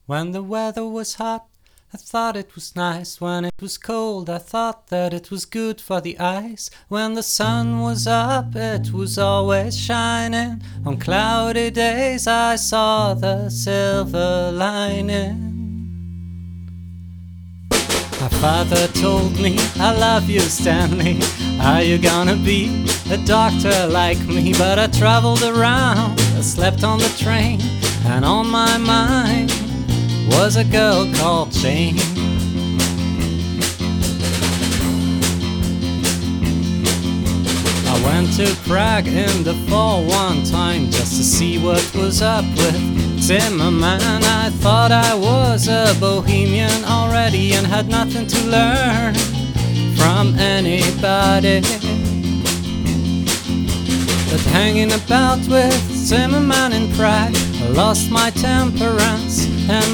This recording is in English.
When the weather was hot, I thought it was nice. When it was cold, I thought that it was good for the eyes. When the sun was up, it was always shining. On cloudy days, I saw the silver lining. My father told me, I love you, Stanley. Are you gonna be a doctor like me? But I traveled around, I slept on the train, and on my mind was a girl called Jane. I went to Prague in the fall one time just to see what was up with Zimmerman. I thought I was a bohemian already and had nothing to learn from anybody. But hanging about with Zimmerman in Prague, I lost my temperance and